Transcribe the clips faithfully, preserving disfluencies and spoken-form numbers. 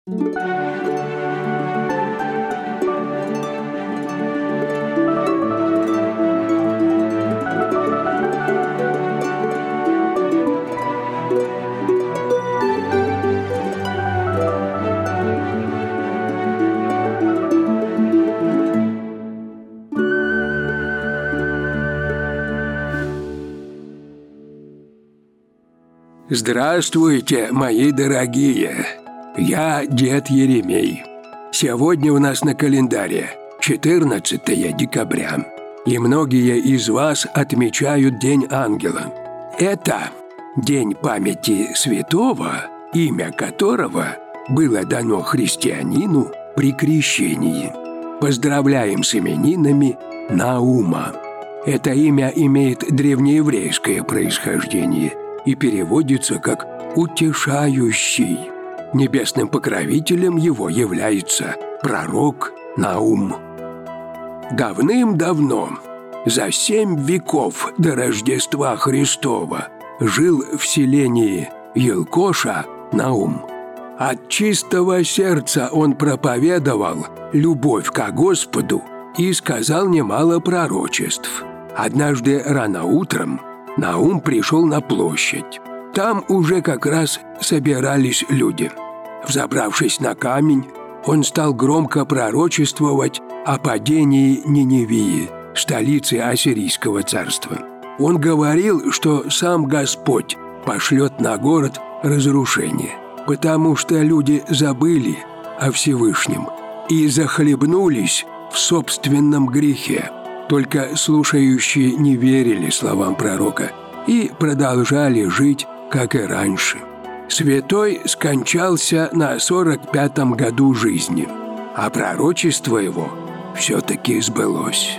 Здравствуйте, мои дорогие! Я дед Еремей. Сегодня у нас на календаре четырнадцатое декабря, и многие из вас отмечают День Ангела. Это день памяти святого, имя которого было дано христианину при крещении. Поздравляем с именинами Наума. Это имя имеет древнееврейское происхождение и переводится как «утешающий». Небесным покровителем его является пророк Наум. Давным-давно, за семь веков до Рождества Христова, жил в селении Елкоша Наум. От чистого сердца он проповедовал любовь ко Господу и сказал немало пророчеств. Однажды рано утром Наум пришел на площадь. Там уже как раз собирались люди. Взобравшись на камень, он стал громко пророчествовать о падении Ниневии, столицы Ассирийского царства. Он говорил, что сам Господь пошлет на город разрушение, потому что люди забыли о Всевышнем и захлебнулись в собственном грехе. Только слушающие не верили словам пророка и продолжали жить, как и раньше. Святой скончался на сорок пятом году жизни, а пророчество его все-таки сбылось.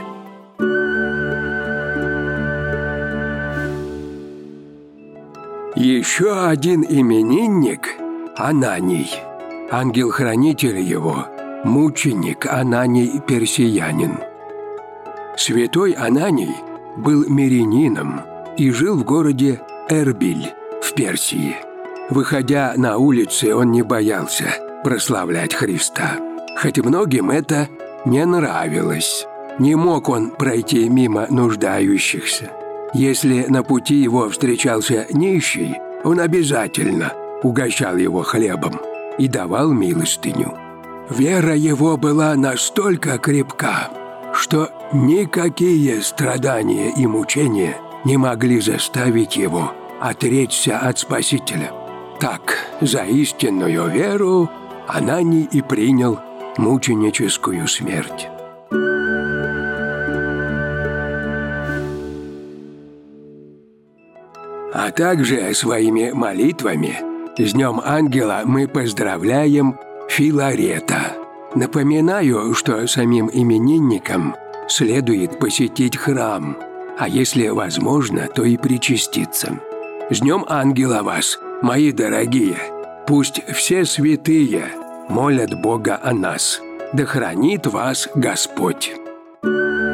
Еще один именинник – Ананий. Ангел-хранитель его – мученик Ананий Персиянин. Святой Ананий был мирянином и жил в городе Эрбиль в Персии. Выходя на улицы, он не боялся прославлять Христа, хоть многим это не нравилось. Не мог он пройти мимо нуждающихся. Если на пути его встречался нищий, он обязательно угощал его хлебом и давал милостыню. Вера его была настолько крепка, что никакие страдания и мучения не могли заставить его отречься от Спасителя. Так, за истинную веру Ананий и принял мученическую смерть. А также своими молитвами с Днем Ангела мы поздравляем Филарета. Напоминаю, что самим именинникам следует посетить храм, а если возможно, то и причаститься. С Днем Ангела вас, мои дорогие! Пусть все святые молят Бога о нас. Да хранит вас Господь!